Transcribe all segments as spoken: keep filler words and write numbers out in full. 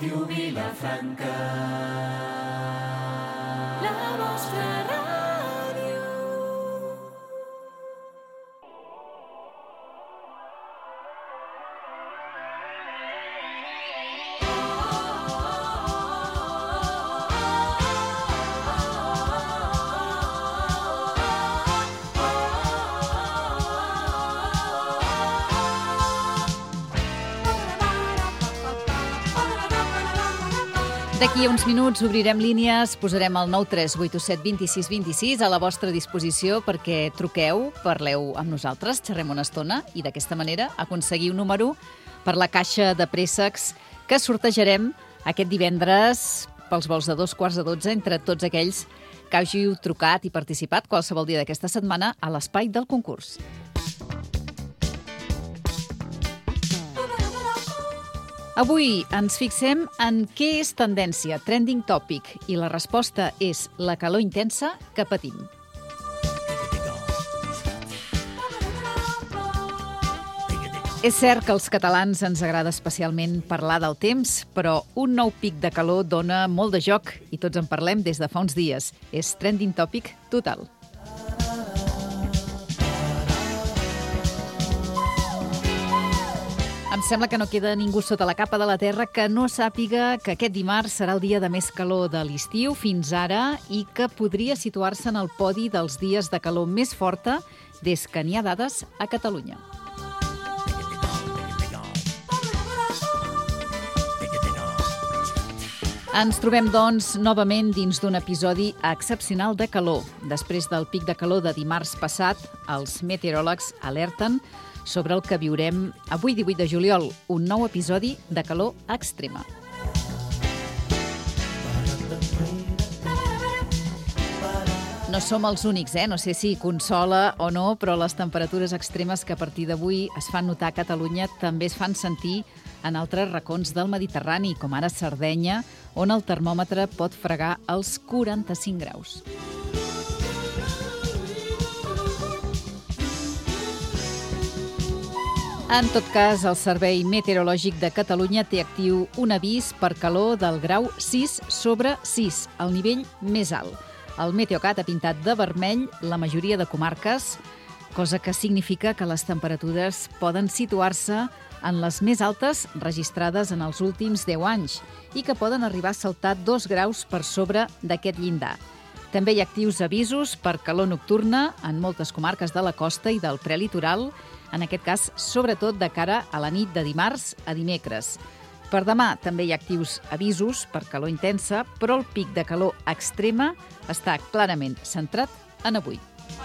Ràdio Vilafranca. La vostra ràdio. D'aquí a uns minuts obrirem línies, posarem el nou tres vuit set dos sis dos sis a la vostra disposició perquè truqueu, parleu amb nosaltres, xerrem una estona i d'aquesta manera aconseguir un número per la caixa de préssecs que sortejarem aquest divendres pels vols de dos quarts de dotze entre tots aquells que hàgiu trucat i participat qualsevol dia d'aquesta setmana a l'espai del concurs. Avui ens fixem en què és tendència, trending topic, i la resposta és la calor intensa que patim. És cert que als catalans ens agrada especialment parlar del temps, però un nou pic de calor dona molt de joc i tots en parlem des de fa uns dies. És trending topic total. Em sembla que no queda ningú sota la capa de la terra que no sàpiga que aquest dimarts serà el dia de més calor de l'estiu fins ara i que podria situar-se en el podi dels dies de calor més forta des que n'hi ha dades a Catalunya. Ens trobem, doncs, novament dins d'un episodi excepcional de calor. Després del pic de calor de dimarts passat, els meteoròlegs alerten sobre el que viurem avui, divuit de juliol, un nou episodi de calor extrema. No som els únics, eh? No sé si consola o no, però les temperatures extremes que a partir d'avui es fan notar a Catalunya també es fan sentir en altres racons del Mediterrani, com ara Sardenya, on el termòmetre pot fregar els quaranta-cinc graus. En tot cas, el Servei Meteorològic de Catalunya té actiu un avís per calor del grau sis sobre sis, el nivell més alt. El Meteocat ha pintat de vermell la majoria de comarques, cosa que significa que les temperatures poden situar-se en les més altes registrades en els últims deu anys i que poden arribar a saltar dos graus per sobre d'aquest llindar. També hi ha actius avisos per calor nocturna en moltes comarques de la costa i del prelitoral, en aquest cas, sobretot de cara a la nit de dimarts a dimecres. Per demà també hi ha actius avisos per calor intensa, però el pic de calor extrema està clarament centrat en avui.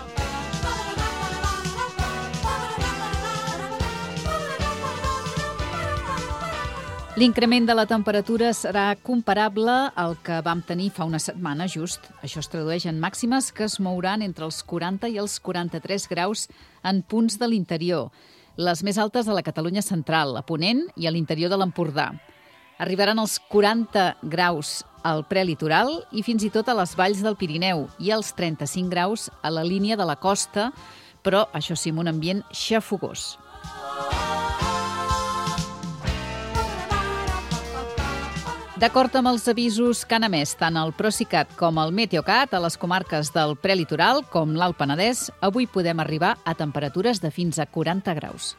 L'increment de la temperatura serà comparable al que vam tenir fa una setmana just. Això es tradueix en màximes que es mouran entre els quaranta i els quaranta-tres graus en punts de l'interior. Les més altes a la Catalunya central, a Ponent i a l'interior de l'Empordà. Arribaran als quaranta graus al prelitoral i fins i tot a les valls del Pirineu i als trenta-cinc graus a la línia de la costa, però això sí, amb un ambient xafogós. D'acord amb els avisos que han emès tant el Procicat com el Meteocat a les comarques del prelitoral, com l'Alt Penedès, avui podem arribar a temperatures de fins a quaranta graus.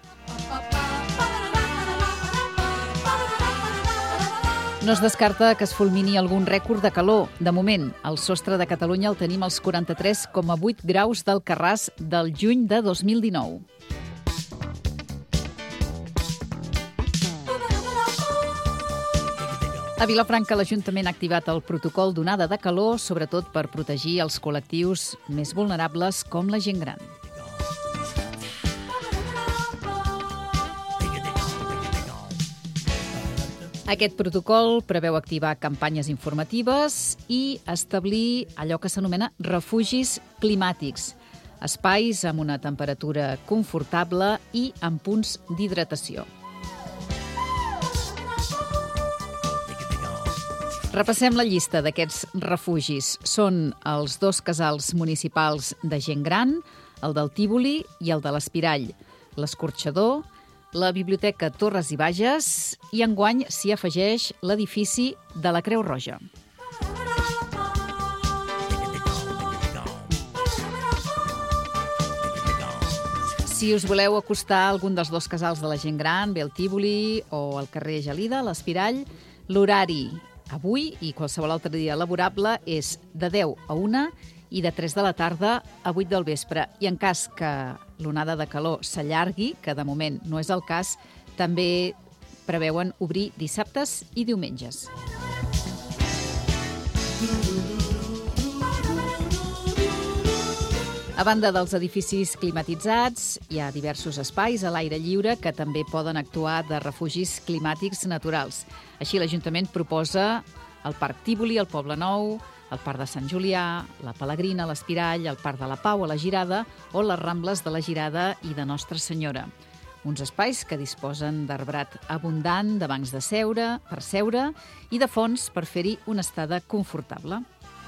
No es descarta que es fulmini algun rècord de calor. De moment, el sostre de Catalunya el tenim als quaranta-tres coma vuit graus del Carràs del juny de dos mil dinou. A Vilafranca, l'Ajuntament ha activat el protocol d'onada de calor, sobretot per protegir els col·lectius més vulnerables com la gent gran. Aquest protocol preveu activar campanyes informatives i establir allò que s'anomena refugis climàtics, espais amb una temperatura confortable i amb punts d'hidratació. Repassem la llista d'aquests refugis. Són els dos casals municipals de gent gran, el del Tívoli i el de l'Espirall, l'Escorxador, la Biblioteca Torres i Bages i enguany s'hi afegeix l'edifici de la Creu Roja. Si us voleu acostar a algun dels dos casals de la gent gran, bé el Tívoli o el carrer Gelida, l'Espirall, l'horari avui i qualsevol altre dia laborable és de deu a una i de tres de la tarda a vuit del vespre. I en cas que l'onada de calor s'allargui, que de moment no és el cas, també preveuen obrir dissabtes i diumenges. A banda dels edificis climatitzats, hi ha diversos espais a l'aire lliure que també poden actuar de refugis climàtics naturals. Així, l'Ajuntament proposa el Parc Tívoli, el Poble Nou, el Parc de Sant Julià, la Pelegrina, l'Espirall, el Parc de la Pau, a la Girada, o les Rambles de la Girada i de Nostra Senyora. Uns espais que disposen d'arbrat abundant, de bancs de seure, per seure, i de fons per fer-hi una estada confortable.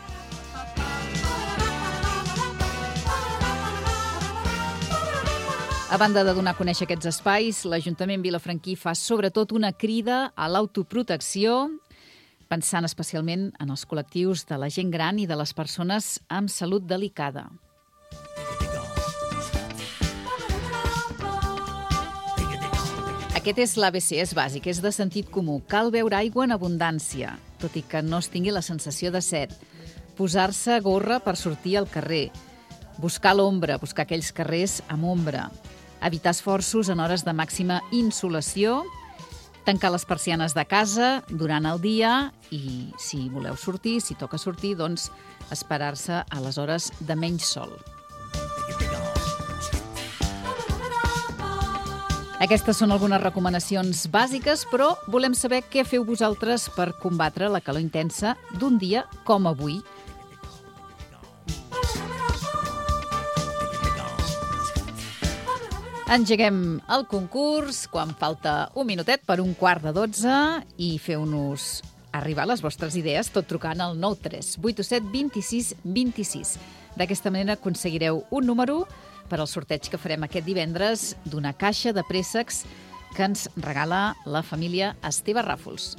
A banda de donar a conèixer aquests espais, l'Ajuntament vilafranquí fa sobretot una crida a l'autoprotecció, pensant especialment en els col·lectius de la gent gran i de les persones amb salut delicada. Aquest és l'A B C, és bàsic, és de sentit comú. Cal beure aigua en abundància, tot i que no es tingui la sensació de set. Posar-se gorra per sortir al carrer. Buscar l'ombra, buscar aquells carrers amb ombra. Evitar esforços en hores de màxima insolació, tancar les persianes de casa durant el dia i, si voleu sortir, si toca sortir, doncs esperar-se a les hores de menys sol. Aquestes són algunes recomanacions bàsiques, però volem saber què feu vosaltres per combatre la calor intensa d'un dia com avui. Engeguem el concurs quan falta un minutet per un quart de dotze i feu-nos arribar les vostres idees tot trucant al nou tres vuit set dos sis dos sis. D'aquesta manera aconseguireu un número per al sorteig que farem aquest divendres d'una caixa de préssecs que ens regala la família Esteve Ràfols.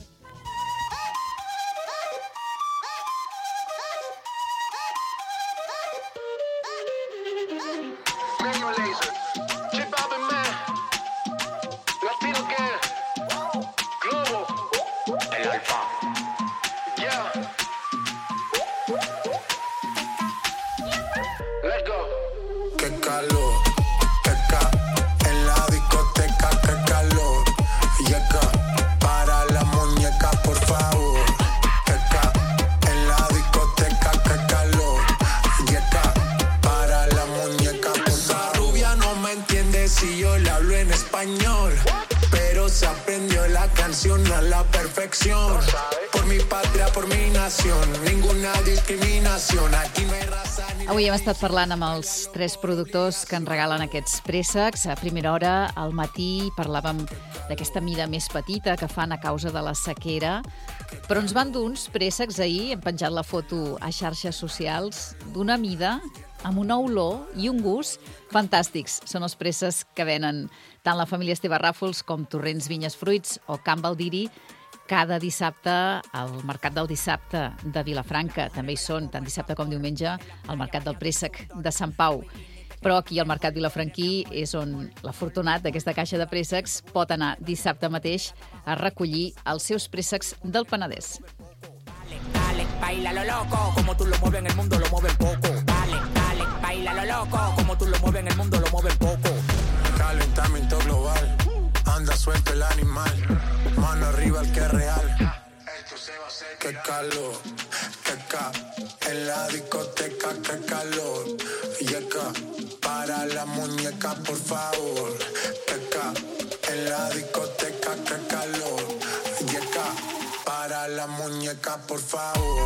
Si yo le hablo en español, pero se aprendió la canción a la perfección. Por mi patria, por mi nación, ninguna discriminación, aquí no hay raza ni... Avui hem estat parlant amb els tres productors que ens regalen aquests préssecs. A primera hora, al matí, parlàvem d'aquesta mida més petita que fan a causa de la sequera, però ens van dur uns préssecs ahir, hem penjat la foto a xarxes socials, d'una mida amb una olor i un gust fantàstics. Són els préssecs que venen tant la família Esteve Ràfols com Torrents Vinyes Fruits o Can Baldiri cada dissabte al Mercat del Dissabte de Vilafranca. També hi són, tant dissabte com diumenge, al Mercat del Préssec de Sant Pau. Però aquí al Mercat Vilafranquí és on l'afortunat d'aquesta caixa de préssecs pot anar dissabte mateix a recollir els seus préssecs del Penedès. Dale, baila lo loco, como tú lo mueves en el mundo lo mueves poco. Dale, dale, baila lo loco, como tú lo mueves en el mundo lo mueves poco. Calentamiento global, anda suelto el animal, mano arriba el que es real. Esto se va a hacer. Qué calor, qué ca, en la discoteca, qué calor. Y acá, para la muñeca, por favor. Qué ca, en la discoteca, qué calor. Y acá, para la muñeca, por favor.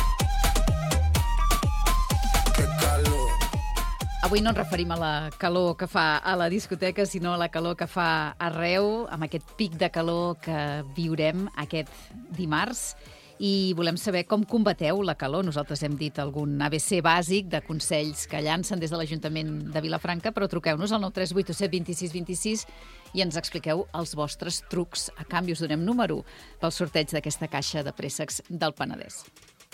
Qué calor. Avui no ens referim a la calor que fa a la discoteca, sinó a la calor que fa arreu, amb aquest pic de calor que viurem aquest dimarts. i volem saber com combateu la calor. Nosaltres hem dit algun A B C bàsic de consells que llancen des de l'Ajuntament de Vilafranca, però truqueu-nos al nou tres vuit set dos sis dos sis i ens expliqueu els vostres trucs. A canvi us donem número pel sorteig d'aquesta caixa de préssecs del Penedès.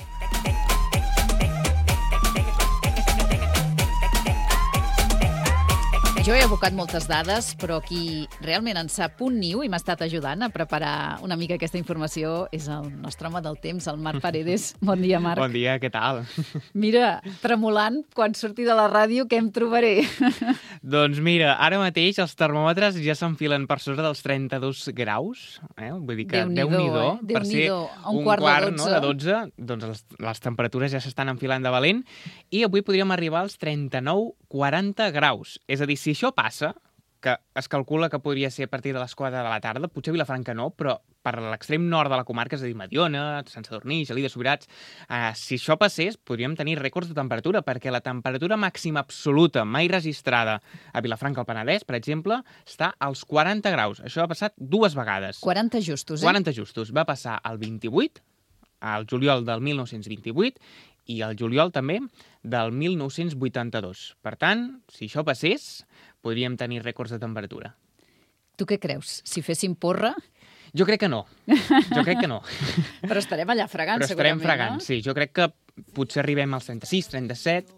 Jo he abocat moltes dades, però qui realment en sap un niu i m'ha estat ajudant a preparar una mica aquesta informació és el nostre home del temps, el Marc Paredes. Bon dia, Marc. Bon dia, què tal? Mira, tremolant, quan surti de la ràdio, què em trobaré? Doncs mira, ara mateix els termòmetres ja s'enfilen per sobre dels trenta-dos graus. Eh? Vull dir que Déu-n'hi-do. Eh? Per ser un, un quart, quart de dotze. No, de dotze, doncs les, les temperatures ja s'estan enfilant de valent i avui podríem arribar als trenta-nou quaranta graus. És a dir, si això passa, que es calcula que podria ser a partir de les quatre de la tarda, potser Vilafranca no, però per l'extrem nord de la comarca, és a dir, Mediona, Sant Sadurní, Gelida, Subirats, eh, si això passés, podríem tenir rècords de temperatura, perquè la temperatura màxima absoluta mai registrada a Vilafranca al Penedès, per exemple, està als quaranta graus. Això ha passat dues vegades. quaranta justos, eh? quaranta justos. Va passar el vint-i-vuit, al juliol del mil nou-cents vint-i-vuit, i el juliol també del mil nou-cents vuitanta-dos. Per tant, si això passés, podríem tenir rècords de temperatura. Tu què creus? Si féssim porra? Jo crec que no. Jo crec que no. Però estarem allà fregant, Però estarem segurament, fregant, no? sí. Jo crec que potser arribem als trenta-sis, trenta-set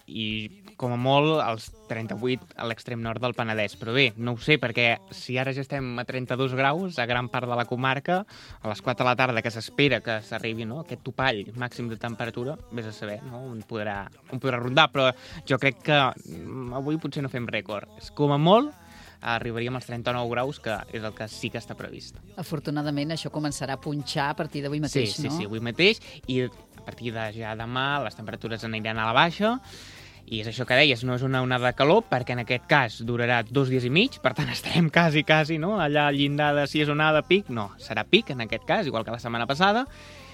i, com a molt, als trenta-vuit a l'extrem nord del Penedès. Però bé, no ho sé, perquè si ara ja estem a trenta-dos graus a gran part de la comarca, a les quatre de la tarda, que s'espera que s'arribi, no?, aquest topall màxim de temperatura, vés a saber, no?, on podrà, on podrà rondar. Però jo crec que avui potser no fem rècord. Com a molt, arribaríem als trenta-nou graus, que és el que sí que està previst. Afortunadament, això començarà a punxar a partir d'avui mateix, sí, no? Sí, sí, avui mateix, i a partir de ja demà les temperatures aniran a la baixa, i és això que deies, no és una onada de calor, perquè en aquest cas durarà dos dies i mig, per tant estarem quasi, quasi, no?, allà al llindar de si és onada, pic, no, serà pic en aquest cas, igual que la setmana passada,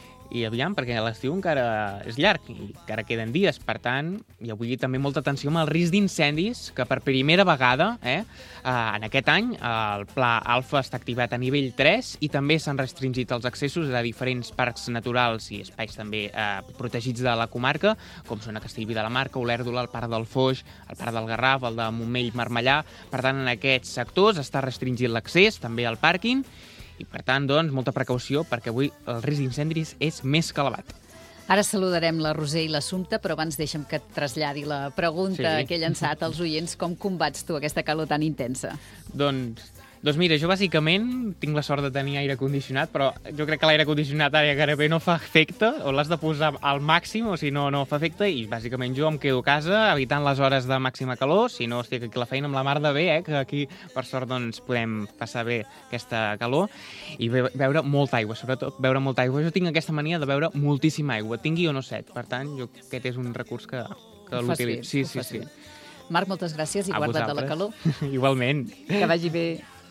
i aviam, perquè l'estiu encara és llarg, i encara queden dies, per tant, i avui també molta atenció amb el risc d'incendis, que per primera vegada, eh, en aquest any, el Pla Alfa està activat a nivell tres, i també s'han restringit els accessos a diferents parcs naturals i espais també eh, protegits de la comarca, com són a Castellví de la Marca, Olèrdola, el Parc del Foix, el Parc del Garraf, el de Montmell-Marmellà. Per tant, en aquests sectors està restringit l'accés, també al pàrquing, i, per tant, doncs, molta precaució, perquè avui el risc d'incendis és més que elevat. Ara saludarem la Roser i l'Assumpta, però abans deixa'm que et traslladi la pregunta Sí. que he llançat als oients. Com combats tu aquesta calor tan intensa? Doncs, doncs mira, jo bàsicament tinc la sort de tenir aire condicionat, però jo crec que l'aire condicionat ara gairebé no fa efecte, o l'has de posar al màxim, o si no, no fa efecte, i bàsicament jo em quedo a casa evitant les hores de màxima calor, si no estic aquí a la feina amb la mar de bé, eh, que aquí, per sort, doncs, podem passar bé aquesta calor, i be beure molta aigua, sobretot beure molta aigua. Jo tinc aquesta mania de beure moltíssima aigua, tingui o no set, per tant, jo aquest és un recurs que, que l'utilitzo. Sí, sí, sí. Marc, moltes gràcies i A guarda't de la vosaltres. calor. Igualment. Que vagi bé.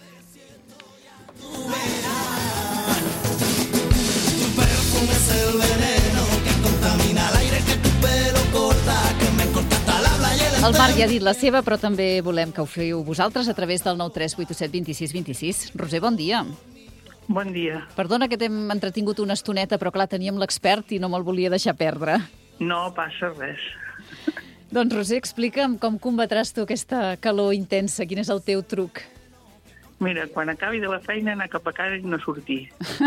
El Marc ja ha dit la seva, però també volem que ho feu vosaltres a través del nou tres vuit set dos sis dos sis. Roser, bon dia. Bon dia. Perdona que t'hem entretingut una estoneta, però clar, teníem l'expert i no me'l volia deixar perdre. No passa res. Doncs, Roser, explica'm com combatràs tu aquesta calor intensa. Quin és el teu truc? Mira, quan acabi de la feina, anar cap a casa i no sortir.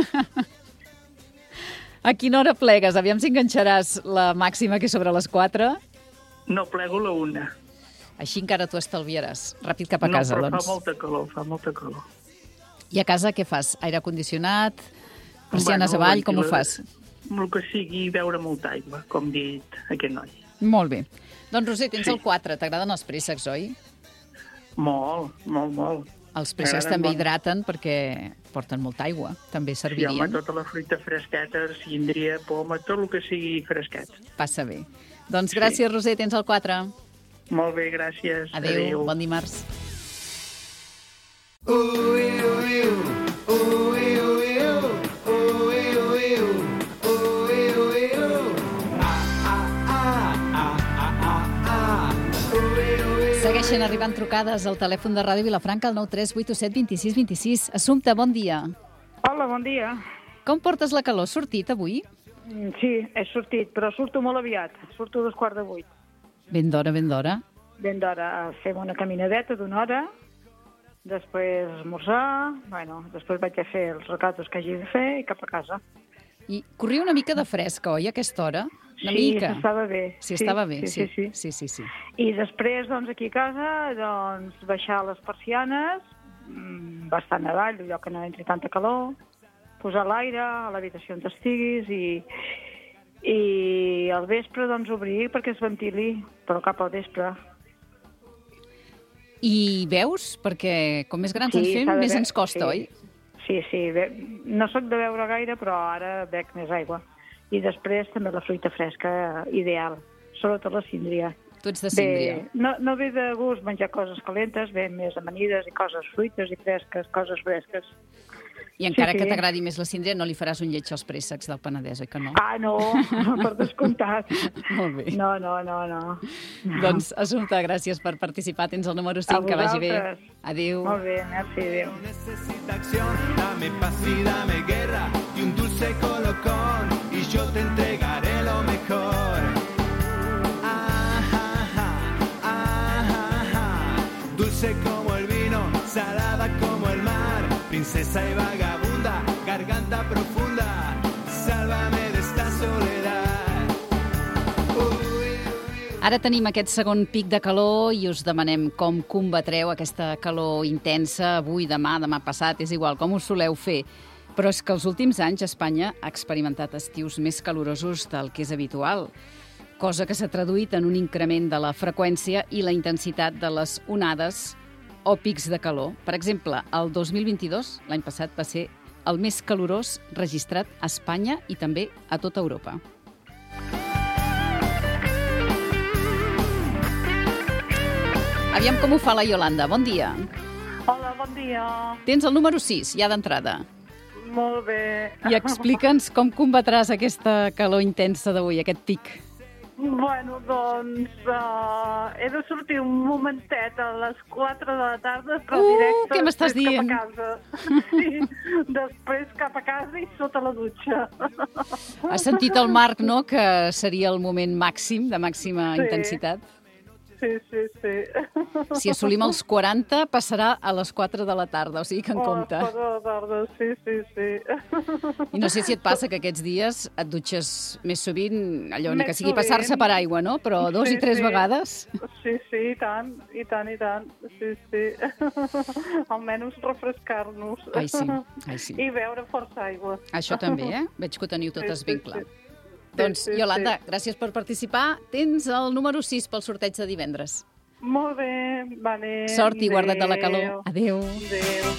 A quina hora plegues? Aviam si enganxaràs la màxima, que és sobre les quatre. No plego la una. Així encara t'ho estalviaràs. Ràpid cap a no, casa, però doncs. fa molta calor, fa molta calor. I a casa què fas? Aire condicionat? Persianes Bueno, avall? Com ho ventila- fas? El que sigui beure molta aigua, com ha dit aquest noi. Molt bé. Doncs, Roser, tens Sí. el quatre. T'agraden els préssecs, oi? Molt, molt, molt. Els préssecs M'agraden també molt. hidraten perquè porten molta aigua. També Sí, home, servirien. tota la fruita fresqueta, síndria, poma, tot el que sigui fresquet. Passa bé. Doncs gràcies, Roser, tens el quatre. Molt bé, gràcies. Adéu, bon dimarts. Segueixen arribant trucades al telèfon de Ràdio Vilafranca al nou tres vuit set dos sis dos sis. Assumpta, bon dia. Hola, bon dia. Com portes la calor? Sortit avui? Mm, Sí, he sortit, però surto molt aviat. Surto a dos quarts de vuit. Ben d'hora, ben d'hora. Ben d'hora fem una caminadeta d'una hora, després esmorzar, bueno, després vaig a fer els recatos que hagi de fer i cap a casa. I corria una mica de fresca, oi, a aquesta hora? Una sí, mica. estava bé. Sí, estava bé, sí. sí. sí, Sí, sí. sí, sí. I després, doncs, aquí a casa, doncs, baixar les persianes, mm, bastant avall, allò que no entri tanta calor, posar l'aire a l'habitació on estiguis i, i al vespre, doncs, obrir perquè es ventili, però cap al vespre. I veus? Perquè com més grans ens fem, s'ha de més ve- ens costa, sí. oi? Sí, sí. Ve- No sóc de beure gaire, però ara bec més aigua. I després també la fruita fresca, ideal, sobretot la síndria. Tu ets de síndria. Bé, no, no ve de gust menjar coses calentes, ve més amanides i coses fruites i fresques, coses fresques. I encara sí, que sí. t'agradi més la síndria, no li faràs un lleig als préssecs del Penedès, oi que no? Ah, no, per descomptat. Molt bé. No, no, no, no. Doncs, Assumpta, gràcies per participar. Tens el número cinc, A que vagi bé. vosaltres. Adéu. Molt bé, merci, adéu. Necesita acción, dame paz y dame guerra y un dulce colocón y yo te entregaré lo mejor. Ah, ah, ah, ah, ah, ah. Dulce como el vino, salada como el mar, princesa y vagabunda, garganta profunda, sálvame de esta soledad. Uy, Ara tenim aquest segon pic de calor i us demanem com combatreu aquesta calor intensa avui, demà, demà passat, és igual, com us soleu fer. Però és que els últims anys Espanya ha experimentat estius més calorosos del que és habitual, cosa que s'ha traduït en un increment de la freqüència i la intensitat de les onades o pics de calor. Per exemple, el dos mil vint-i-dos, l'any passat, va ser el més calorós registrat a Espanya i també a tota Europa. Aviam com ho fa la Iolanda. Bon dia. Hola, bon dia. Tens el número sis, ja d'entrada. Molt bé. I explica'ns com combatràs aquesta calor intensa d'avui, aquest pic. Bueno, doncs uh, he de sortir un momentet a les quatre de la tarda, però Uh, directe què m'estàs després dient? cap a casa. Sí, després cap a casa i sota la dutxa. Has sentit el Marc, no?, que seria el moment màxim, de màxima Sí. intensitat. Sí, sí, sí. Si assolim els quaranta, passarà a les quatre de la tarda, o sigui que en Oh, compte. quatre de la tarda, sí, sí, sí. I no sé si et passa que aquests dies et dutxes més sovint, allò ni Més que sigui sovint. passar-se per aigua, no? Però dos Sí, i tres sí. vegades. Sí, sí, i tant, i tant, i tant. Sí, sí. Almenys refrescar-nos. Ai, sí, ai, sí. I beure força aigua. Això també, eh? Veig que ho teniu totes Sí, sí, ben clar. sí. Doncs, Sí, sí, Iolanda, sí. gràcies per participar. Tens el número sis pel sorteig de divendres. Molt bé, vale. Sort i guarda't de la calor. Adéu. Adéu.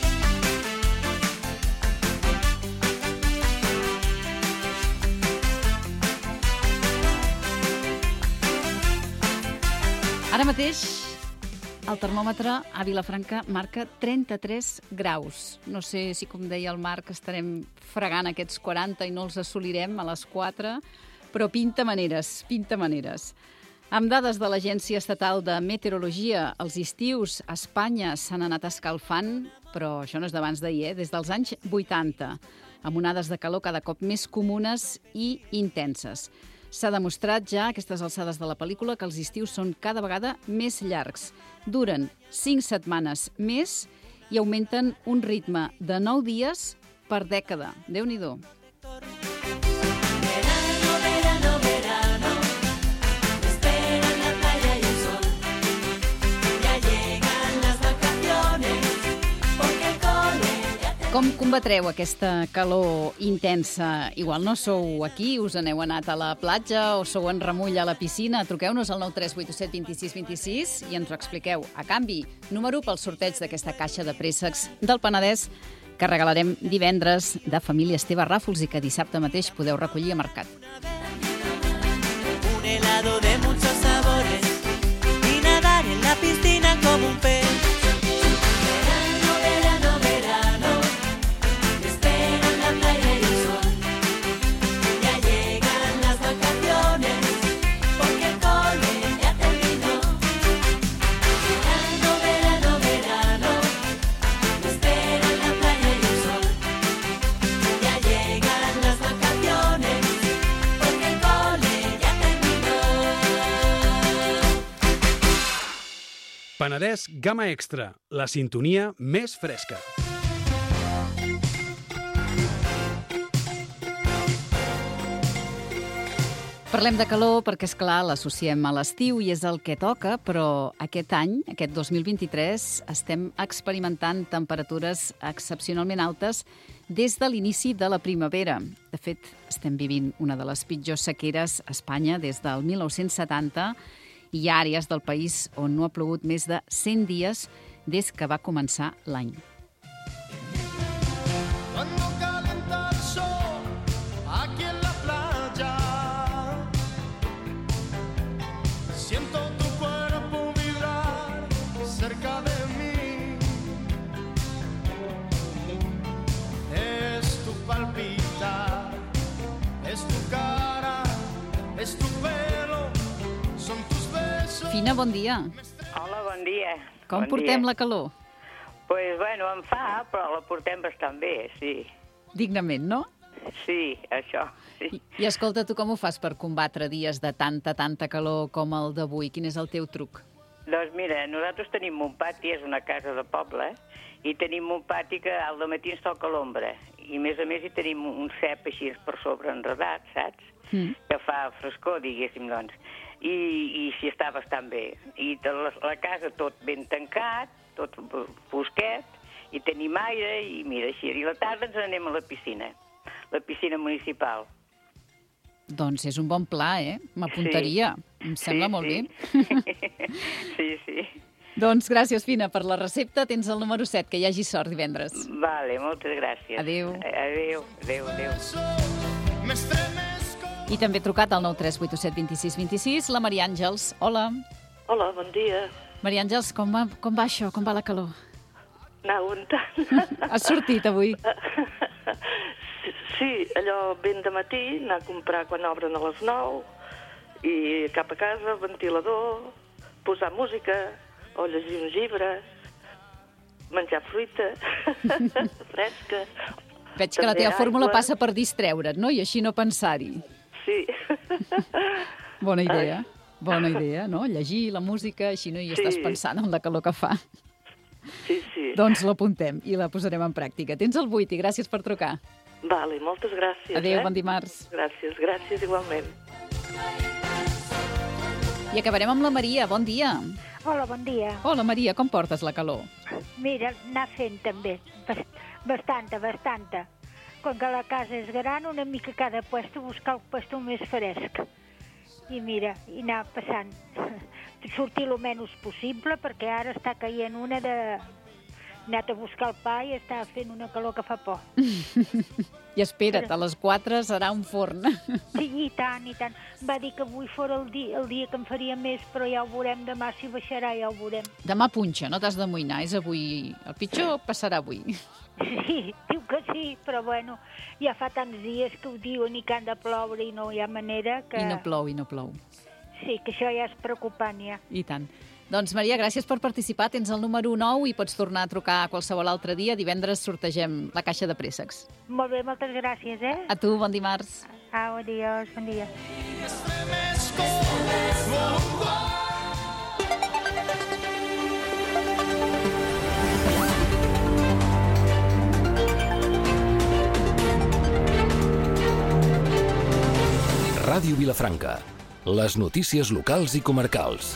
Ara mateix el termòmetre a Vilafranca marca trenta-tres graus. No sé si, com deia el Marc, estarem fregant aquests quaranta i no els assolirem a les quatre, però pinta maneres, pinta maneres. Amb dades de l'Agència Estatal de Meteorologia, els estius a Espanya s'han anat escalfant, però això no és d'abans d'ahir, eh? Des dels anys vuitanta, amb onades de calor cada cop més comunes i intenses. S'ha demostrat ja a aquestes alçades de la pel·lícula que els estius són cada vegada més llargs. Duren cinc setmanes més i augmenten un ritme de nou dies per dècada. Déu-n'hi-do. Verano, verano, verano, me espera en la playa y el sol. Ya llegan las vacaciones, porque el cole ya te... Com combatreu aquesta calor intensa? Igual no sou aquí, us aneu anat a la platja o sou en remull a la piscina. Truqueu-nos al nou tres vuit set dos sis dos sis i ens ho expliqueu. A canvi, número pel sorteig d'aquesta caixa de préssecs del Penedès que regalarem divendres de família Esteve Ràfols i que dissabte mateix podeu recollir a mercat. Un helado de muchos sabores y nadar en la piscina como un pez. Verano, verano, verano, me espera en la playa y el sol. Ya llegan las vacaciones, porque el cole ya terminó. Verano, verano, verano, me espera en la playa y el sol. Ya llegan Penedès Gamma Extra, la sintonia més fresca. Parlem de calor perquè, és clar, l'associem a l'estiu i és el que toca, però aquest any, aquest dos mil vint-i-tres, estem experimentant temperatures excepcionalment altes des de l'inici de la primavera. De fet, estem vivint una de les pitjors sequeres a Espanya des del mil nou-cents setanta i hi ha àrees del país on no ha plogut més de cent dies des que va començar l'any. Fina, bon dia. Hola, bon dia. Com bon portem dia. la calor? Pues bueno, em fa, però la portem bastant bé, sí. Dignament, no? Sí, això, sí. I, I escolta, tu com ho fas per combatre dies de tanta, tanta calor com el d'avui? Quin és el teu truc? Doncs mira, nosaltres tenim un pati, és una casa de poble, i tenim un pati que al dematí ens toca l'ombra. I a més a més hi tenim un cep així per sobre enredat, saps? Mm. Que fa frescor, diguéssim, doncs. I, i s'hi està bastant bé. I la, la casa tot ben tancat, tot fosquet, i tenim aire, i mira, així. I la tarda ens anem a la piscina, la piscina municipal. Doncs és un bon pla, eh? M'apuntaria. Sí. Em sembla sí, molt sí. bé. Sí, sí. Doncs gràcies, Fina, per la recepta. Tens el número set, que hi hagi sort divendres. Vale, moltes gràcies. Adéu. Adéu, adéu, adéu. I també he trucat al nou tres vuit set dos sis dos sis, la Maria Àngels. Hola. Hola, bon dia. Maria Àngels, com va, com va això? Com va la calor? Anar aguantant. Has sortit avui? Sí, allò ben de matí, anar a comprar quan obren a les nou, i cap a casa, ventilador, posar música, o llegir uns llibres, menjar fruita fresca. Veig que la teva fórmula passa per distreure't, no? I així no pensar-hi. Sí. Bona idea, bona idea, no? Llegir la música, així no hi estàs pensant en la calor que fa. Sí, sí. Doncs l'apuntem i la posarem en pràctica. Tens el vuit i gràcies per trucar. Vale, moltes gràcies. Adéu, eh? bon dimarts. Gràcies, gràcies igualment. I acabarem amb la Maria. Bon dia. Hola, bon dia. Hola, Maria, com portes la calor? Mira, anar fent també. Bastanta, bastanta. Com que la casa és gran, una mica cada puesto, buscar el puesto més fresc. I mira, i anar passant. Sortir el menys possible, perquè ara està caient una de... He anat a buscar el pa i està fent una calor que fa por. I espera't, a les quatre serà un forn. Sí, i tant, i tant. Va dir que avui fora el dia, el dia que em faria més, però ja ho veurem demà, si baixarà ja ho veurem. Demà punxa, no t'has d'amoïnar, és avui... El pitjor passarà avui. Sí, diu que sí, però bueno, ja fa tants dies que ho diuen i que han de ploure i no hi ha manera que... I no plou, i no plou. Sí, que això ja és preocupant, ja. I tant. Doncs, Maria, gràcies per participar. Tens el número nou i pots tornar a trucar qualsevol altre dia. Divendres sortegem la caixa de préssecs. Molt bé, moltes gràcies, eh? A tu, bon dimarts. Au, adiós, bon dia. Ràdio Vilafranca. Les notícies locals i comarcals.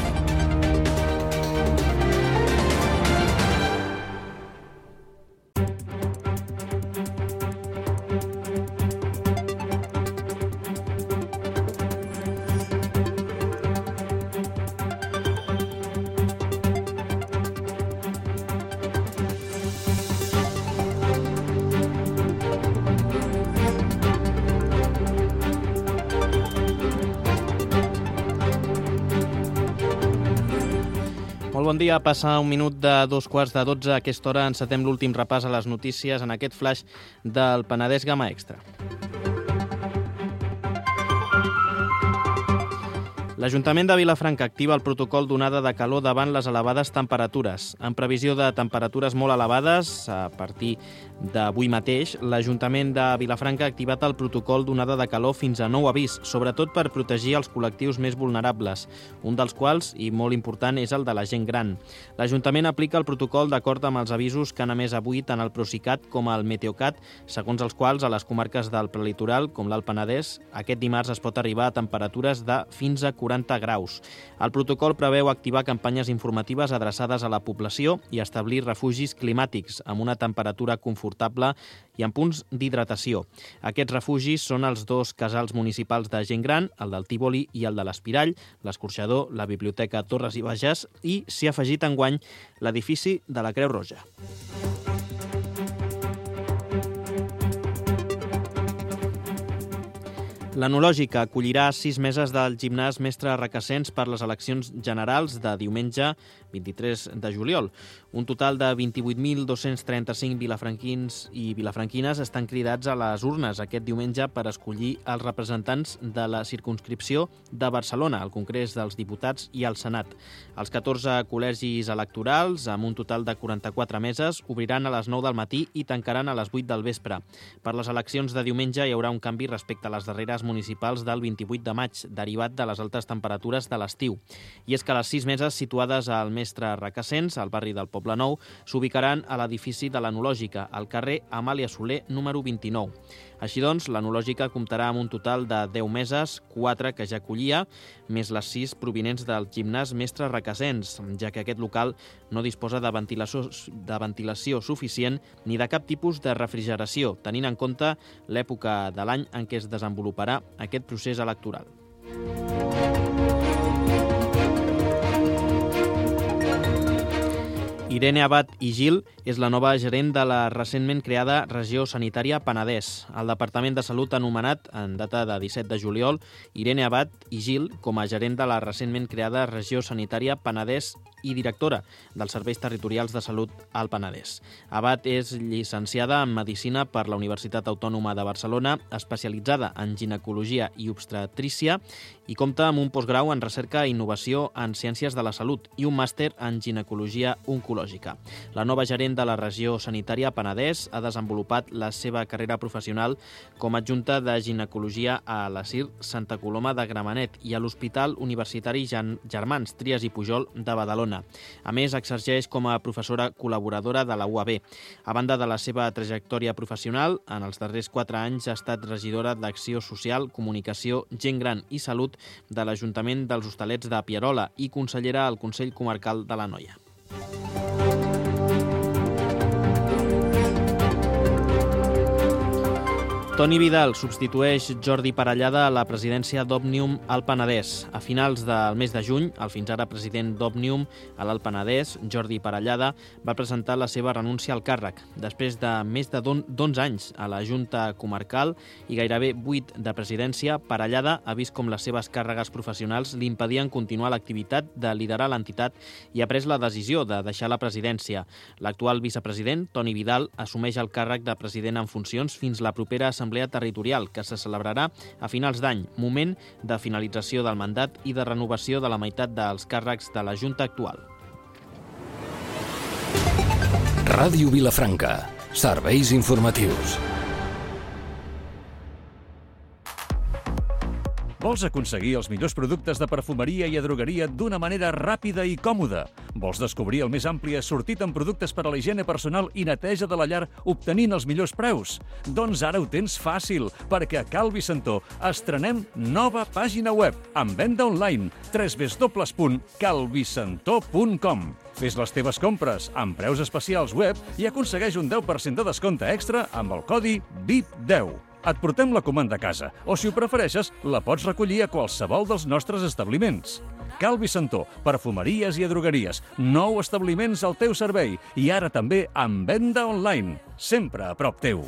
Molt bon dia, passa un minut de dos quarts de dotze. A aquesta hora encetem l'últim repàs a les notícies en aquest flash del Penedès Gamma Extra. L'Ajuntament de Vilafranca activa el protocol d'onada de calor davant les elevades temperatures. En previsió de temperatures molt elevades, a partir d'avui mateix, l'Ajuntament de Vilafranca ha activat el protocol d'onada de calor fins a nou avís, sobretot per protegir els col·lectius més vulnerables, un dels quals, i molt important, és el de la gent gran. L'Ajuntament aplica el protocol d'acord amb els avisos que han emès avui tant el Procicat com el Meteocat, segons els quals a les comarques del prelitoral, com l'Alt Penedès, aquest dimarts es pot arribar a temperatures de fins a quaranta graus. El protocol preveu activar campanyes informatives adreçades a la població i establir refugis climàtics amb una temperatura confortable i amb punts d'hidratació. Aquests refugis són els dos casals municipals de gent gran, el del Tívoli i el de l'Espirall, l'escorxador, la Biblioteca Torres i Bages i s'hi ha afegit enguany l'edifici de la Creu Roja. L'Enològica acollirà sis meses del gimnàs Mestre Requesens per les eleccions generals de diumenge vint-i-tres de juliol. Un total de vint-i-vuit mil dos-cents trenta-cinc vilafranquins i vilafranquines estan cridats a les urnes aquest diumenge per escollir els representants de la circumscripció de Barcelona, al Congrés dels Diputats i al Senat. Els catorze col·legis electorals, amb un total de quaranta-quatre meses, obriran a les nou del matí i tancaran a les vuit del vespre. Per les eleccions de diumenge hi haurà un canvi respecte a les darreres municipals del vint-i-vuit de maig, derivat de les altes temperatures de l'estiu. I és que les sis meses situades al Mestre Requesens, al barri del Poble Nou, s'ubicaran a l'edifici de l'Enològica, al carrer Amàlia Soler, número vint-i-nou. Així doncs, l'Enològica comptarà amb un total de deu meses, quatre que ja acollia, més les sis provinents del gimnàs Mestre Requesens, ja que aquest local no disposa de ventilació, de ventilació suficient ni de cap tipus de refrigeració, tenint en compte l'època de l'any en què es desenvoluparà aquest procés electoral. Irene Abad i Gil és la nova gerent de la recentment creada Regió Sanitària Penedès. El Departament de Salut ha anomenat, en data de disset de juliol, Irene Abad i Gil com a gerent de la recentment creada Regió Sanitària Penedès i directora dels Serveis Territorials de Salut al Penedès. Abad és llicenciada en Medicina per la Universitat Autònoma de Barcelona, especialitzada en ginecologia i obstetrícia i compta amb un postgrau en recerca i innovació en ciències de la salut i un màster en ginecologia oncològica. La nova gerent de la Regió Sanitària Penedès ha desenvolupat la seva carrera professional com a adjunta de ginecologia a la C I R Santa Coloma de Gramenet i a l'Hospital Universitari Germans Trias i Pujol de Badalona. A més, exerceix com a professora col·laboradora de la U A B. A banda de la seva trajectòria professional, en els darrers quatre anys ha estat regidora d'Acció Social, Comunicació, Gent Gran i Salut de l'Ajuntament dels Hostalets de Pierola i consellera al Consell Comarcal de l'Anoia. Toni Vidal substitueix Jordi Parellada a la presidència d'Òmnium al Penedès. A finals del mes de juny, el fins ara president d'Òmnium a l'Alt Penedès, Jordi Parellada, va presentar la seva renúncia al càrrec. Després de més de d'onze anys a la Junta Comarcal i gairebé vuit de presidència, Parellada ha vist com les seves càrregues professionals li impedien continuar l'activitat de liderar l'entitat i ha pres la decisió de deixar la presidència. L'actual vicepresident, Toni Vidal, assumeix el càrrec de president en funcions fins la propera assemblea territorial, que se celebrarà a finals d'any, moment de finalització del mandat i de renovació de la meitat dels càrrecs de la Junta actual. Ràdio Vilafranca. Serveis informatius. Vols aconseguir els millors productes de perfumeria i drogueria d'una manera ràpida i còmoda? Vols descobrir el més ampli assortit en productes per a la higiene personal i neteja de la llar obtenint els millors preus? Doncs ara ho tens fàcil, perquè a Cal Vicentó estrenem nova pàgina web amb venda online w w w punt cal vicentó punt com. Fes les teves compres amb preus especials web i aconsegueix un deu per cent de descompte extra amb el codi V I P deu. Et portem la comanda a casa, o si ho prefereixes, la pots recollir a qualsevol dels nostres establiments. Cal Vicentó, perfumeries i drogueries, nou establiments al teu servei i ara també amb venda online, sempre a prop teu.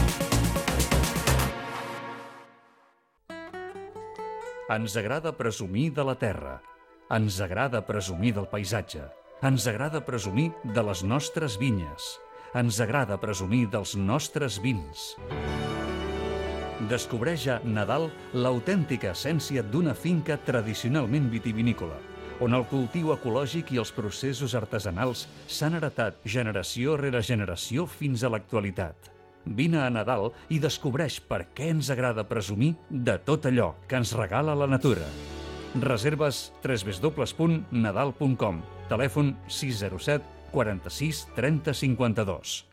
Ens agrada presumir de la terra, ens agrada presumir del paisatge, ens agrada presumir de les nostres vinyes, ens agrada presumir dels nostres vins. Descobreix a Nadal l'autèntica essència d'una finca tradicionalment vitivinícola, on el cultiu ecològic i els processos artesanals s'han heretat generació rere generació fins a l'actualitat. Vine a Nadal i descobreix per què ens agrada presumir de tot allò que ens regala la natura. Reserves w w w punt nadal punt com. Telèfon sis zero set quaranta-sis trenta cinquanta-dos.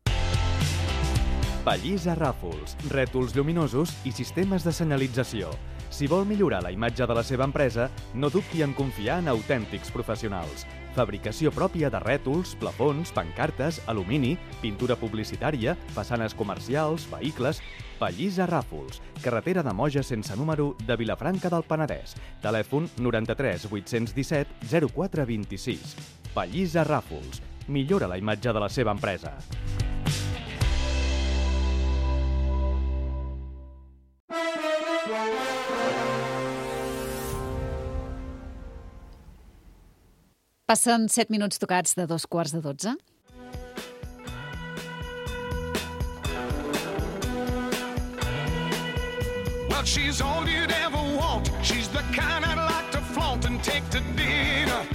Pallissa Ràfols, rètols lluminosos i sistemes de senyalització. Si vol millorar la imatge de la seva empresa, no dubti en confiar en autèntics professionals. Fabricació pròpia de rètols, plafons, pancartes, alumini, pintura publicitària, façanes comercials, vehicles... Pallissa Ràfols, carretera de Moja sense número de Vilafranca del Penedès. Telèfon noranta-tres vuit-cents disset zero quatre vint-i-sis. Pallissa Ràfols. Millora la imatge de la seva empresa. Passen set minuts tocats de dos quarts de dotze. Well, she's all you'd ever want. She's the kind I'd like to flaunt and take to dinner.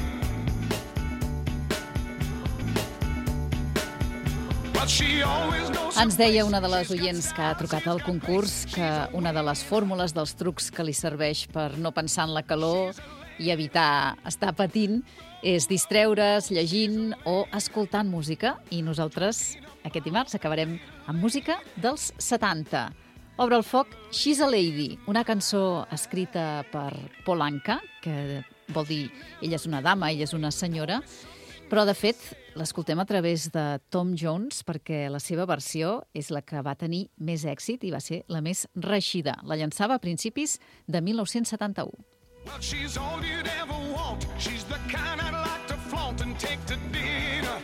But she always knows... Ens deia una de les oients que ha trucat al concurs que una de les fórmules dels trucs que li serveix per no pensar en la calor i evitar estar patint és distreure's llegint o escoltant música. I nosaltres aquest dimarts acabarem amb música dels setanta. Obre el foc She's a Lady, una cançó escrita per Paul Anka, que vol dir ella és una dama, ella és una senyora, però de fet l'escoltem a través de Tom Jones perquè la seva versió és la que va tenir més èxit i va ser la més reeixida. La llançava a principis de mil nou-cents setanta-u. Well, she's all you'd ever want. She's the kind I'd like to flaunt and take to dinner.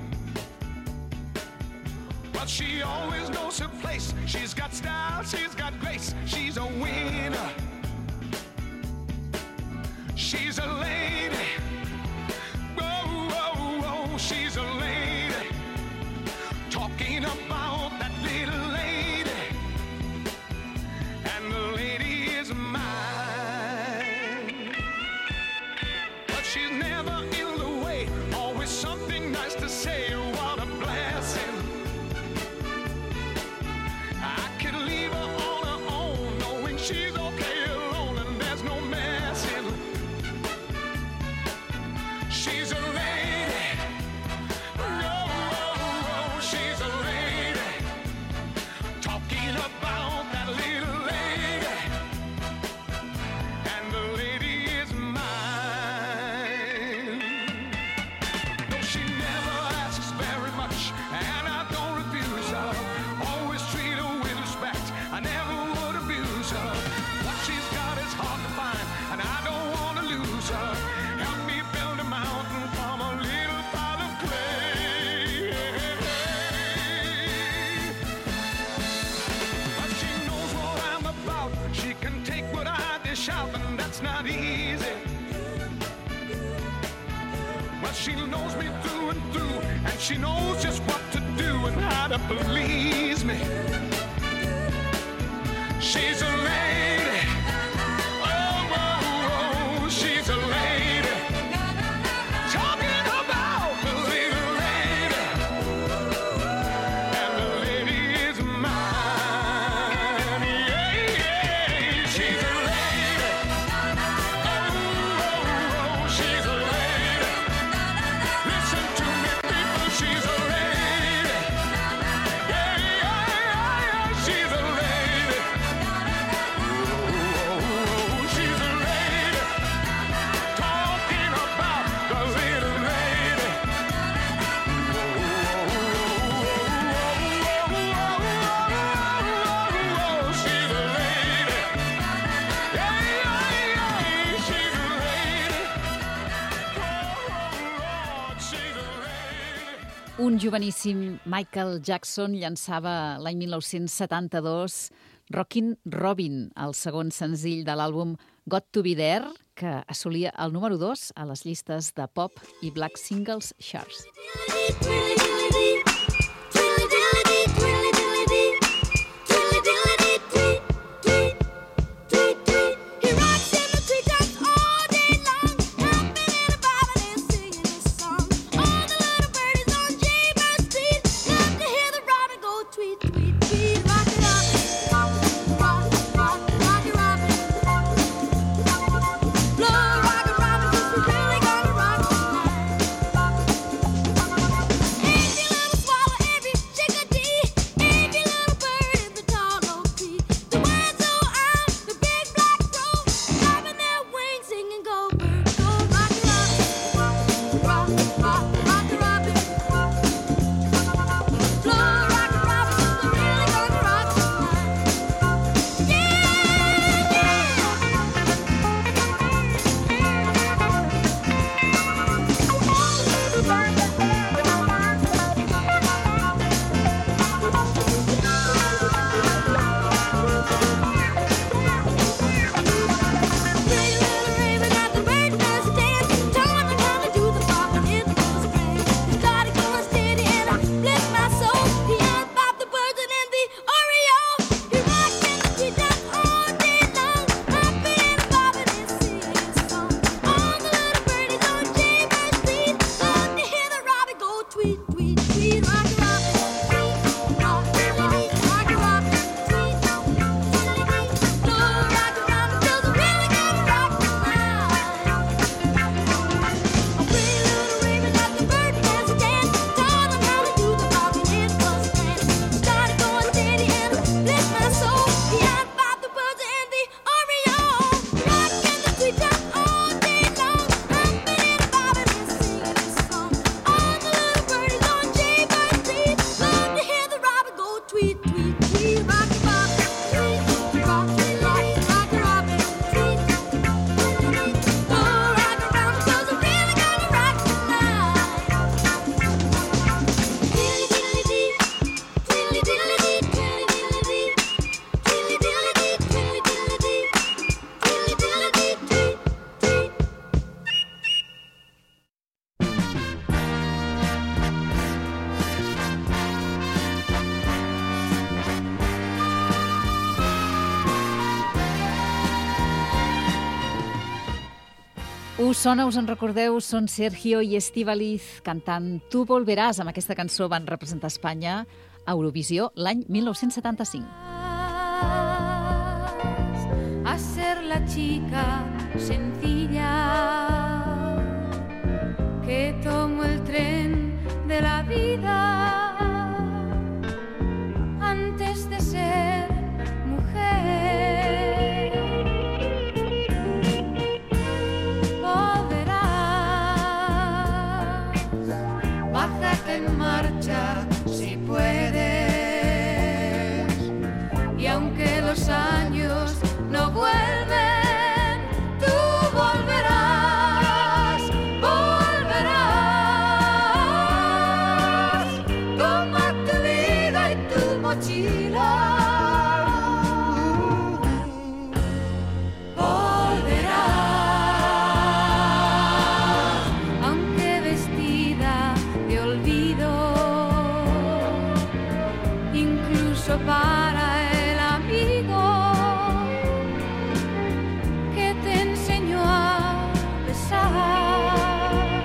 But she always knows her place. She's got style, she's got grace. She's a winner. She's a lady. Whoa, whoa, whoa, she's a lady. Talking about that little lady. And the lady is mine. She's never in the way, always something nice to say. What a blessing. I could leave her on her own, knowing she's okay alone and there's no messing. She's a lady. No, oh, oh, she's a lady. Talking about that little lady. And the lady is mine. And I don't refuse her. Always treat her with respect. I never would abuse her. What she's got is hard to find, and I don't want to lose her. Help me build a mountain from a little pile of clay. But she knows what I'm about. She can take what I dish out, and that's not easy. But she knows me through and through, and she knows just what to do and how to please me. She's a lady. Oh, oh, oh, she's a lady. Talking about the little lady. And the lady is mine. Yeah, yeah, she's a lady. Oh, oh, oh, she's a lady. Listen to me, people, she's a lady. Yeah, yeah, yeah, she's a lady. Oh, oh, she's a lady. Talking about the little lady. Oh, oh, oh, she's a lady. Yeah, yeah, yeah, she's a lady. Oh, she's a lady. Un joveníssim Michael Jackson llançava l'any mil nou-cents setanta-dos Rockin' Robin, el segon senzill de l'àlbum Got to Be There, que assolia el número dos a les llistes de pop i black singles charts. Twiddly-dee-dee, twiddly-dee-dee, twiddly-dee-dee, twiddly-dee-dee-dee. Us sona, us en recordeu? Són Sergio i Estíbaliz cantant Tu volveràs. Amb aquesta cançó van representar Espanya a Eurovisió l'any mil nou-cents setanta-cinc. A ser la chica sencilla que tomo el tren de la vida antes de ser mujer. Volverás, bájate en marcha si puedes, y aunque los años no vuelven, tú volverás, volverás. Toma tu vida y tu mochila. Volverás, aunque vestida de olvido, incluso para el amigo que te enseñó a besar.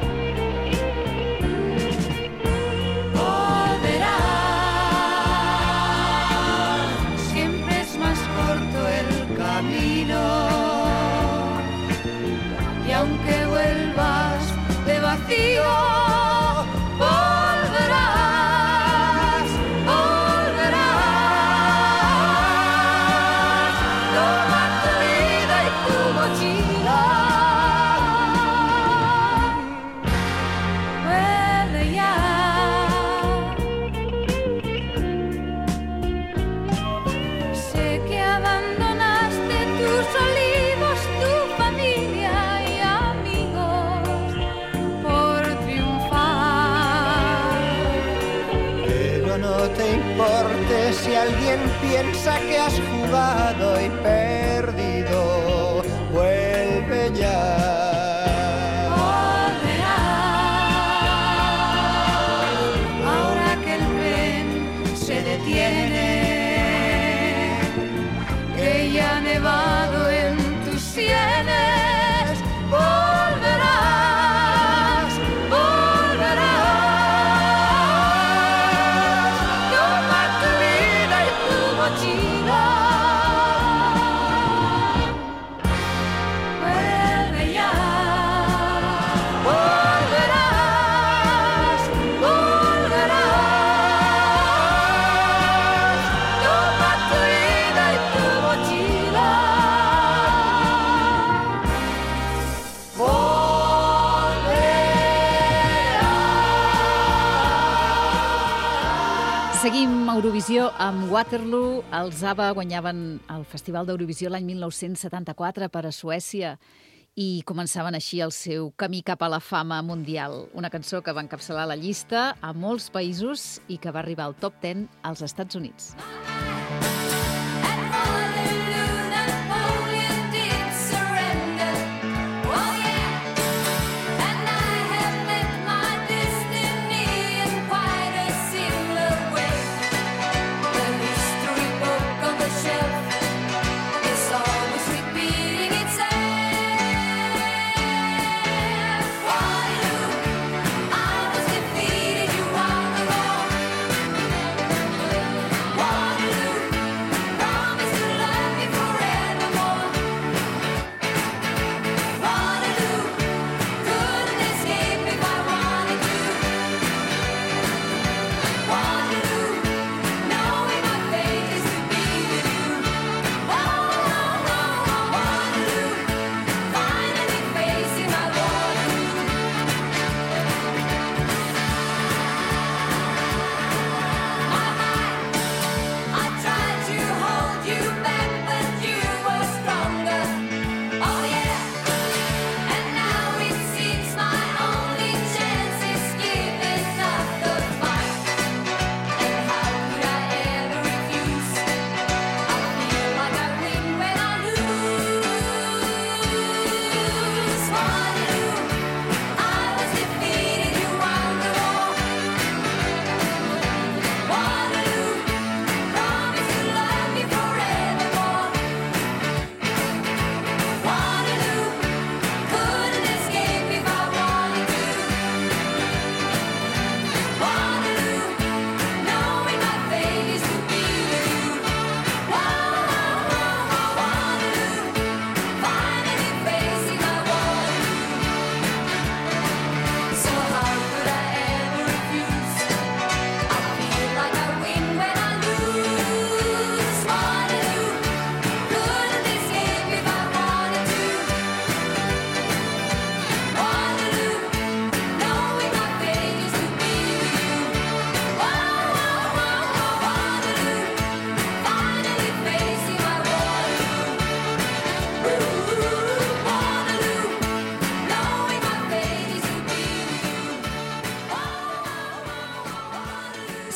Volverás, siempre es más corto el camino, y aunque vuelvas de vacío, volverás, volverás. Toma tu vida y tu mochila. Vuelve ya. Sé que abandonaste tus olivos, tu familia y amigos por triunfar. Pero no te importe si alguien piensa que has jugado y perdido. Vuelve ya. Volverás, ahora que el tren se detiene, que ya ha nevado en tus sienes. Volverás, volverás. Toma tu vida y tu mochila. Vuelve ya. Volverás, volverás. Toma tu vida y tu mochila. Seguim a Eurovisió amb Waterloo. Els ABBA guanyaven el Festival d'Eurovisió l'any mil nou-cents setanta-quatre per a Suècia i començaven així el seu camí cap a la fama mundial. Una cançó que va encapçalar la llista a molts països i que va arribar al top deu als Estats Units. Waterloo,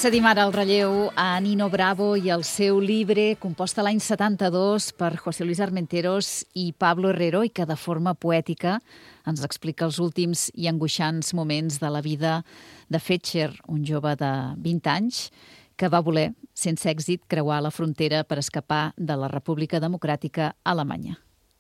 Cedim ara el relleu a Nino Bravo i el seu Libre, composta l'any setanta-dos per José Luis Armenteros i Pablo Herrero, i que de forma poètica ens explica els últims i angoixants moments de la vida de Fetcher, un jove de vint anys que va voler, sense èxit, creuar la frontera per escapar de la República Democràtica Alemanya.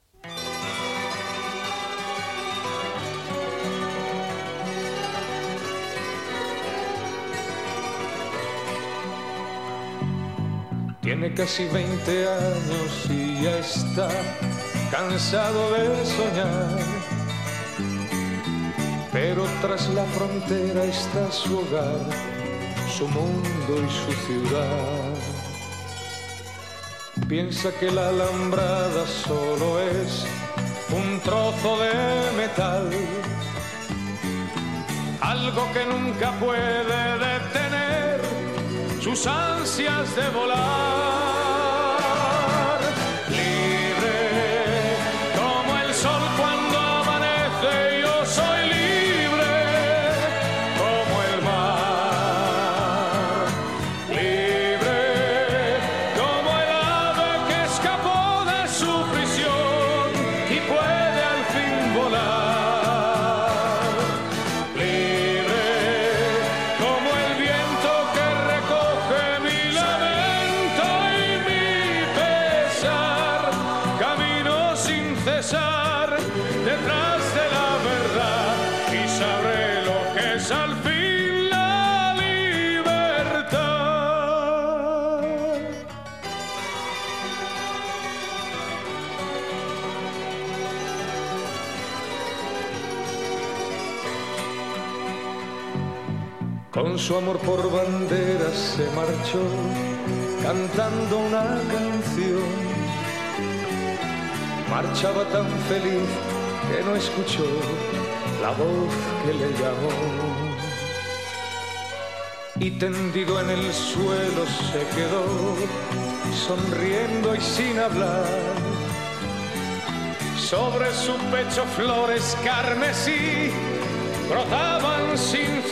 Tiene casi veinte años y ya está cansado de soñar, pero tras la frontera está su hogar, su mundo y su ciudad. Piensa que la alambrada solo es un trozo de metal, algo que nunca puede detener sus ansias de volar. Libre como el sol cuando amanece, yo soy libre como el mar. Libre como el ave que escapó de su prisión y puede al fin volar. Libre como el viento que recoge mi lamento y mi pesar, camino sin cesar detrás de la verdad y sabré lo que es al fin la libertad. Con su amor por banderas se marchó cantando una canción. Marchaba tan feliz que no escuchó la voz que le llamó. Y tendido en el suelo se quedó, sonriendo y sin hablar. Sobre su pecho flores carmesí brotaban sin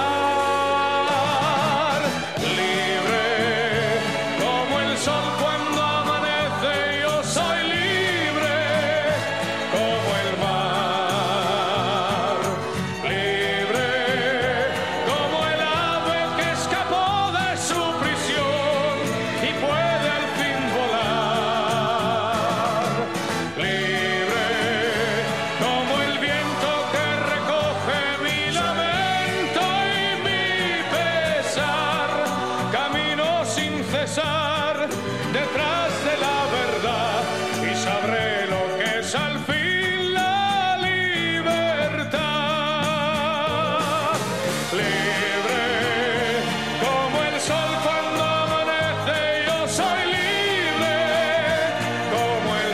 cesar. Libre como el sol cuando amanece, yo soy libre como el mar. Libre como el ave que escapó de su prisión y puede al fin volar. Libre como el viento que recoge mi lamento y mi pesar, camino sin cesar detrás de la verdad y sabré lo que es al fin la libertad. Libre como el sol cuando amanece, yo soy libre como el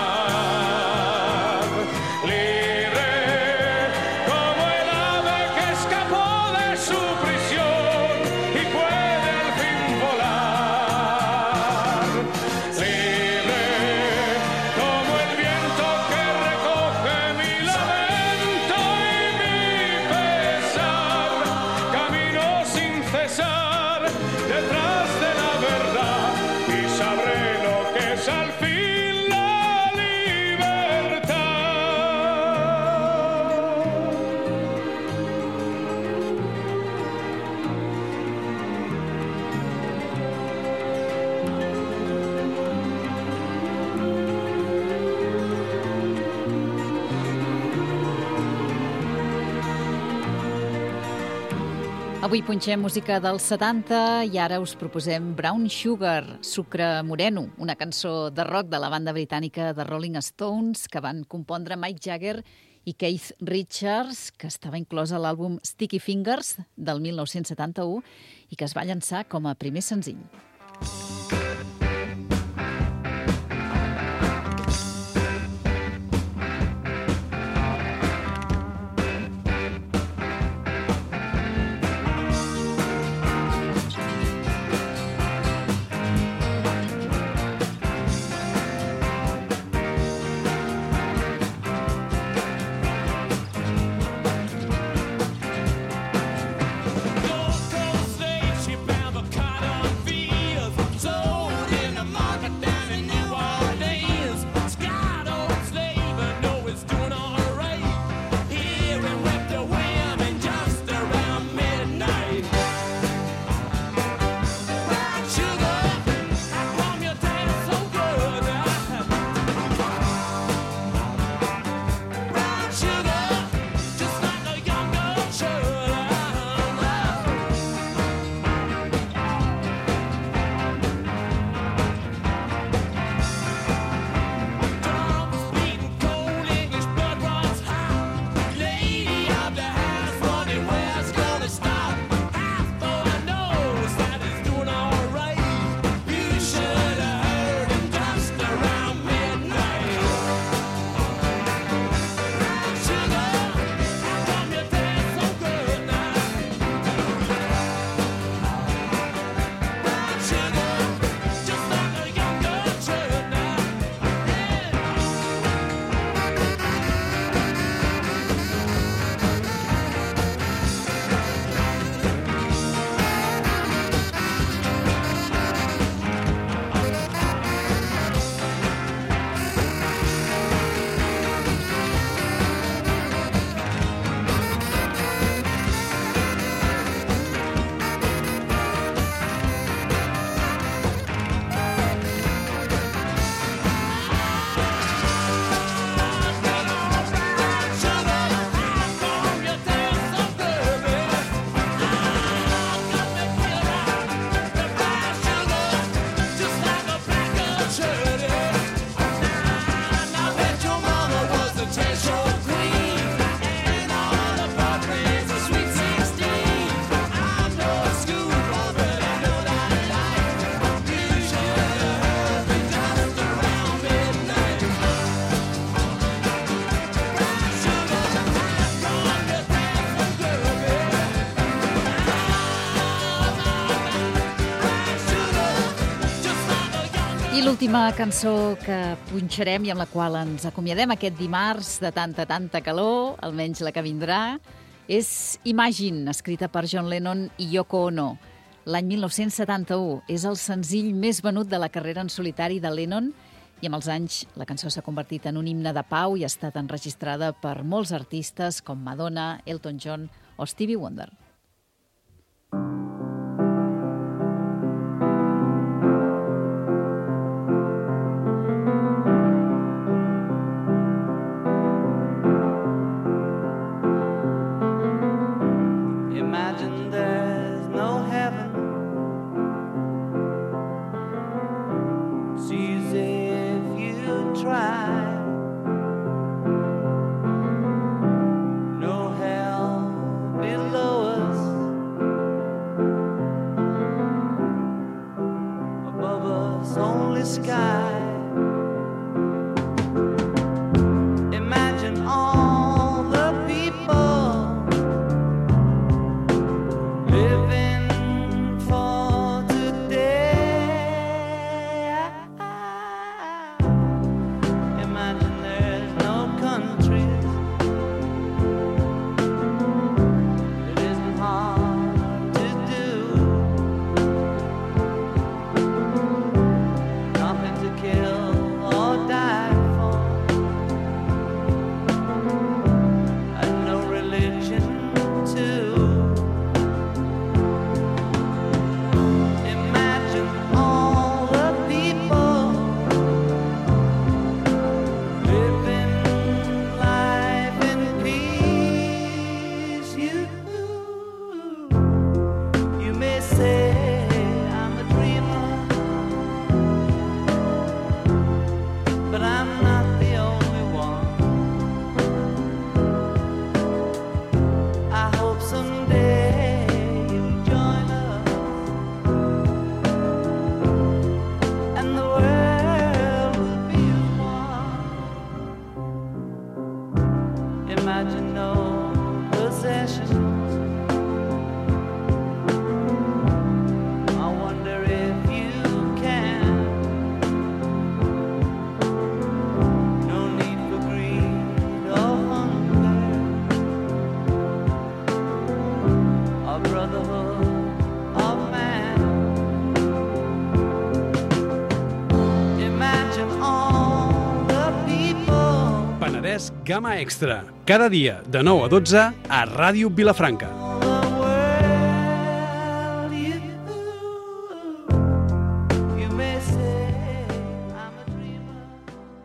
mar. Libre como el ave que escapó de su prisión y puede al fin volar. Libre como el viento que recoge mi lamento y mi pesar, camino sin cesar detrás de la verdad y sabré lo que es al fin la libertad. Avui punxem música dels setanta i ara us proposem Brown Sugar, Sucre Moreno, una cançó de rock de la banda britànica de Rolling Stones que van compondre Mick Jagger i Keith Richards, que estava inclosa a l'àlbum Sticky Fingers del mil nou-cents setanta-u i que es va llançar com a primer senzill. Gold Coast stage, she found l'última cançó que punxarem i amb la qual ens acomiadem aquest dimarts de tanta, tanta calor, almenys la que vindrà, és Imagine, escrita per John Lennon i Yoko Ono. L'any mil nou-cents setanta-u és el senzill més venut de la carrera en solitari de Lennon i amb els anys la cançó s'ha convertit en un himne de pau i ha estat enregistrada per molts artistes com Madonna, Elton John o Stevie Wonder. Imagine there's no heaven. It's easy if you try. No hell below us. Above us only sky. Imagine all the people living for today. Imagine there's no countries. It isn't hard to do. Nothing to kill or die for, and no religion too. Imagine all the people living life in peace. You, you may say I'm a dreamer, but I'm not the only one. I hope someday you'll join us and the world will be as one. Imagine no possessions. I wonder if you can. No need for greed or hunger, or brotherhood of man. Imagine all the people Penedès Gamma Extra. Cada dia, de nou a dotze, a Ràdio Vilafranca.